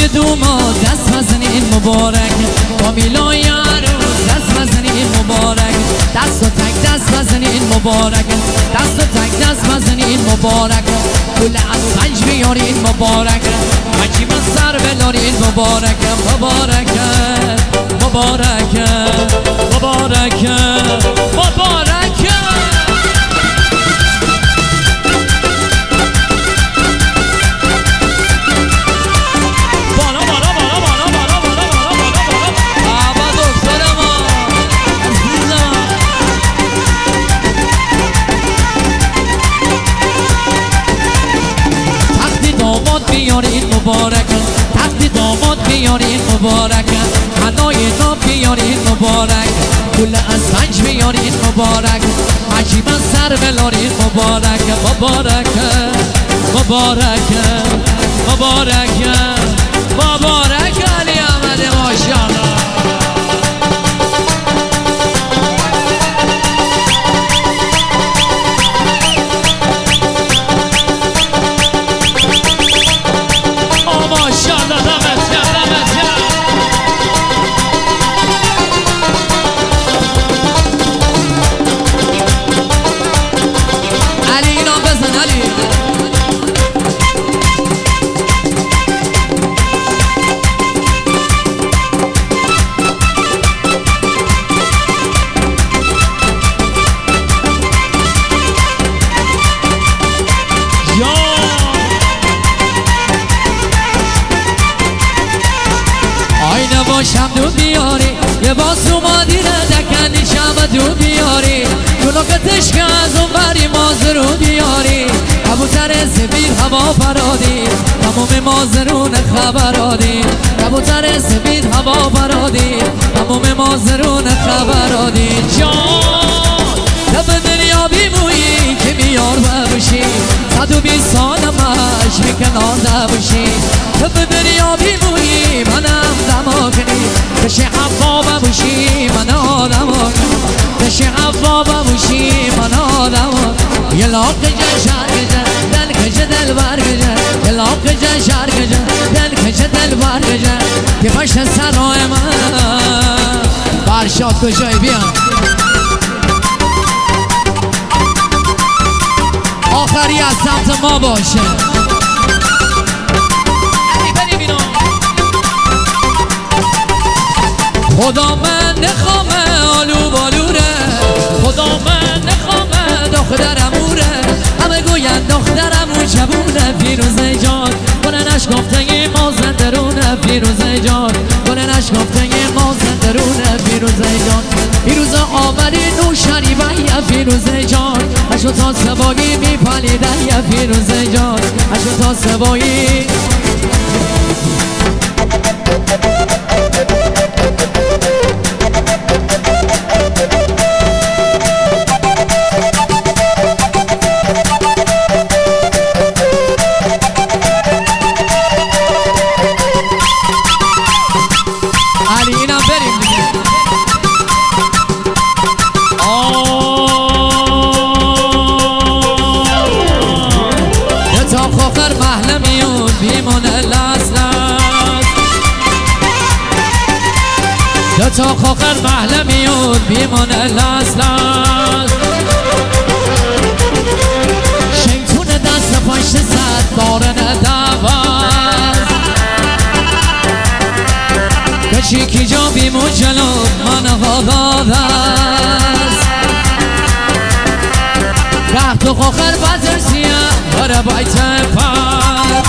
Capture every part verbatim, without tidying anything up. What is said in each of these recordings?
دوما دست بزنین مبارک، با میلای عروس دست بزنین مبارک، دست و تک دست بزنین مبارک، دست و تک دست بزنین مبارک، گل از رنج بیارین مبارک، حجی من سر بلارین مبارک، مبارک مبارک مبارک مبارک. بیارین مبارک، تخت داماد بیارین مبارک، هدای نام بیارین مبارک، گل از رنج بیارین مبارک، حجی من سر بلارین مبارک، مبارک مبارک مبارک مبارک علی احمد ماشاءالله. شب دو بیاری یه باز اومدی ردکنی شب دو بیاری کلوکتش که از اون بری مازرو بیاری کبوتر سفید هوا فرادی تمام مازرون خبرادی کبوتر سفید هوا فرادی تمام مازرون خبرادی جان لب دنیا بیمویی که بیار ببوشی صد و بیست سالم مش کنار دبوشی لب دنیا بیمویی منم دما کنی بشه حوا ببوشی من آدم بشه حوا ببوشی من آدم یه لاغ جن شهر گجن دل کجه دل بر گجن یه لاغ جن شهر گجن دل کجه دل بر گجن که باشه سرای من فرشاد کجای بیان آخری از سمت ما باشه. خدا من نخوامه آلو بالوره، خدا من نخوامه دخترموره، همه گوین دخترمو جوونه فیروزه جان گلنش گفته ما زندرونه فیروزه جان گلنش گفته ما زندرونه فیروزه جان فیروزه آمدی نوشری بیا فیروزه جان اشو تا سبایی میپالیده یا فیروزه جان اشو تا سبایی تا خاخر محله میون بیمانه لاس لاس شیطون دست پشت زد بارن دواز کشی کی جا بیمو جلو من غاداز که تو خاخر بزر سیاه بره بایت پر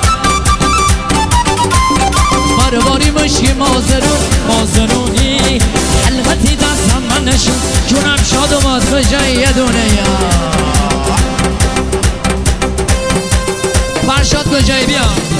باری مشکی مازرون مازرونی حلمتی دستم من نشون جونم شاد و باز به جای یه دونه یا فرشاد کجایی بیا